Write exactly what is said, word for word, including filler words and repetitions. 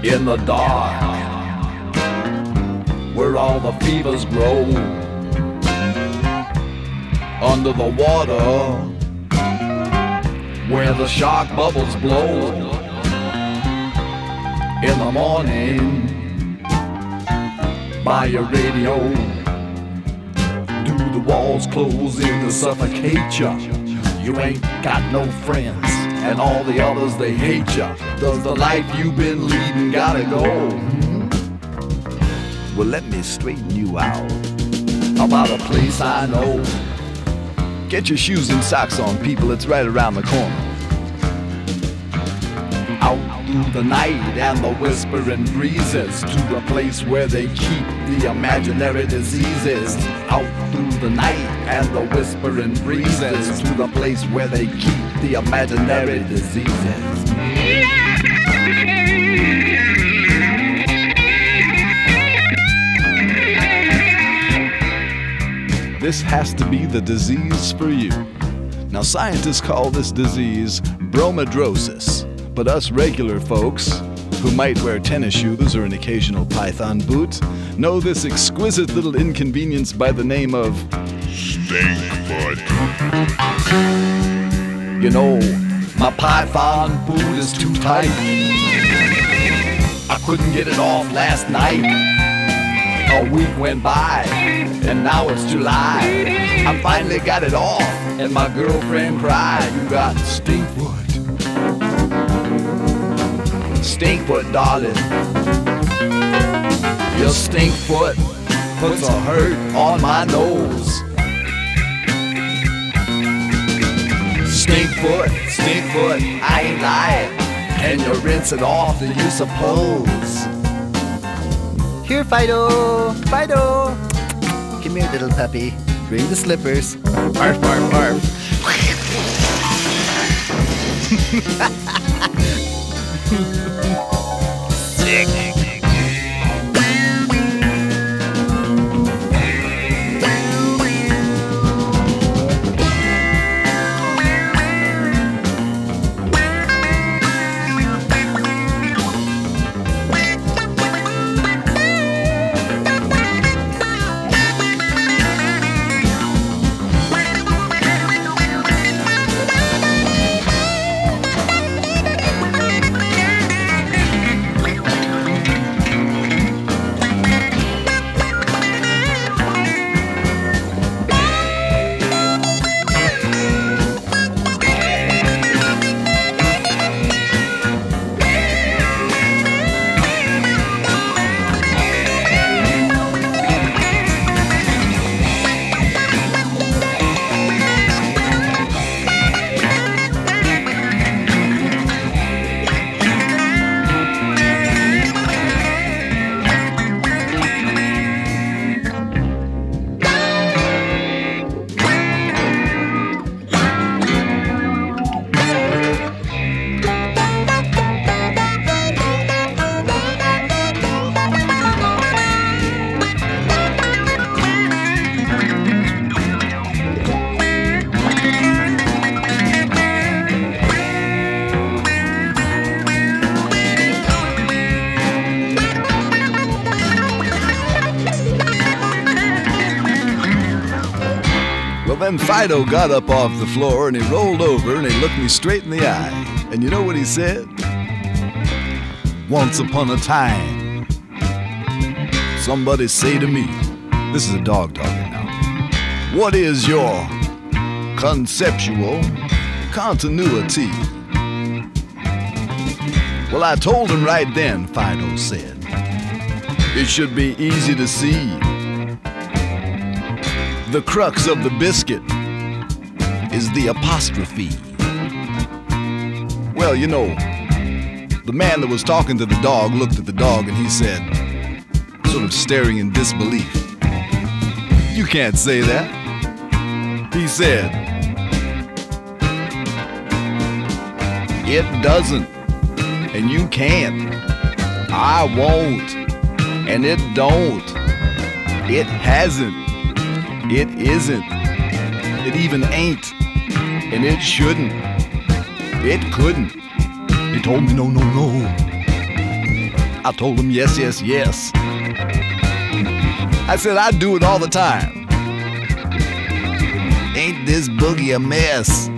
in the dark, where all the fevers grow, under the water, where the shark bubbles blow. In the morning, by your radio, do the walls close in to suffocate ya? You ain't got no friends, and all the others, they hate ya. Does the life you've been leading gotta go? Well, let me straighten you out about a place I know. Get your shoes and socks on, people, it's right around the corner. Out through the night and the whispering breezes, to the place where they keep the imaginary diseases. Out through the night and the whispering breezes, to the place where they keep the imaginary diseases. This has to be the disease for you. Now, scientists call this disease bromidrosis, but us regular folks, who might wear tennis shoes or an occasional python boot, know this exquisite little inconvenience by the name of stinkfoot. You know, my python boot is too tight. I couldn't get it off last night. A week went by, and now it's July. I finally got it off, and my girlfriend cried, "You got stinkfoot. Stinkfoot, darling. Your stinkfoot puts a hurt on my nose. Stinkfoot, stinkfoot, I ain't lying. Can you rinse it off, do you suppose?" Here, Fido! Fido! Come here, little puppy. Bring the slippers. Barf, barf, barf. Sick. Then Fido got up off the floor and he rolled over and he looked me straight in the eye. And you know what he said? Once upon a time, somebody say to me, this is a dog talking now, what is your conceptual continuity? Well, I told him right then, Fido said, it should be easy to see. The crux of the biscuit is the apostrophe. Well, you know, the man that was talking to the dog looked at the dog and he said, sort of staring in disbelief, "You can't say that." He said, "It doesn't, and you can't. I won't, and it don't. It hasn't. It isn't. It even ain't. And it shouldn't. It couldn't." He told me no, no, no. I told him yes, yes, yes. I said I'd do it all the time. Ain't this boogie a mess?